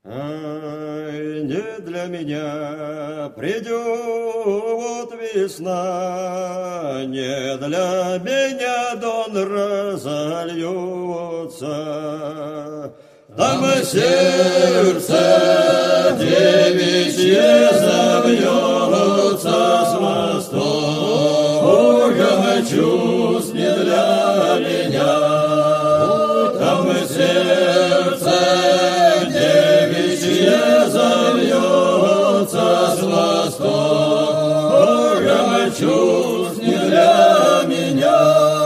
Ай, не для меня придет весна, не для меня дон разольется. Там сердце девичье забьется с восторгом чувств не для меня. Там сердце девичье забьется с восторгом чувств не для меня.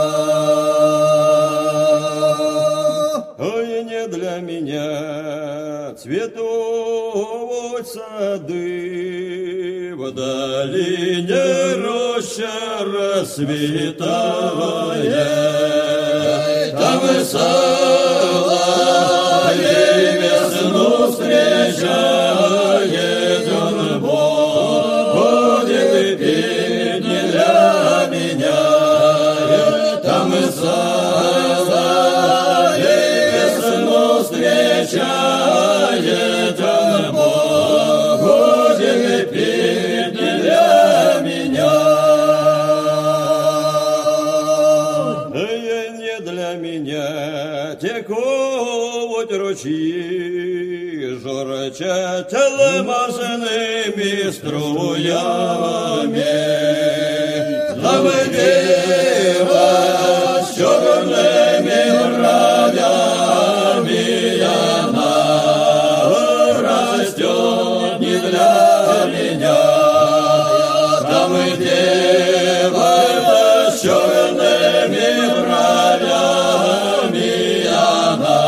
Ой, не для меня цветут сады, в долине роща расцветает. Там соловей весну встречает, он будет петь не для меня. Там соловей весну встречает, он будет петь не для меня. Не для меня текут ручьи, журчат алмазными струями. Там дева с черными бровями, она растет не для меня. Там дева с черными бровями, она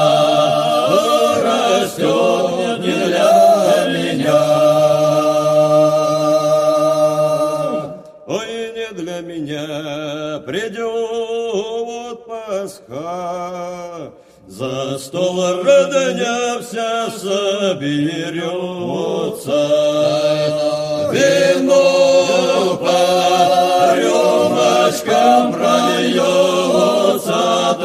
растет не для меня. Ой, не для меня придет Пасха, за стол родня вся соберется. Вино по рюмочкам прольется,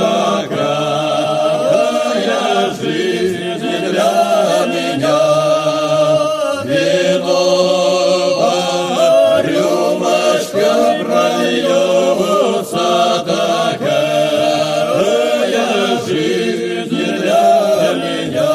такая жизнь не для меня. Вино по рюмочкам прольется, такая жизнь не для меня.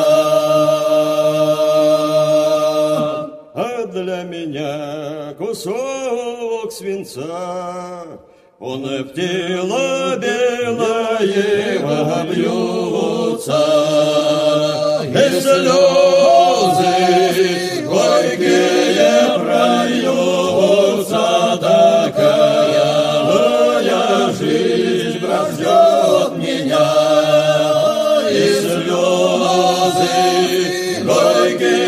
А для меня кусок свинца, он в тело белое вобьется, и слезы горькие прольются, такая жизнь ждет меня, и слезы горькие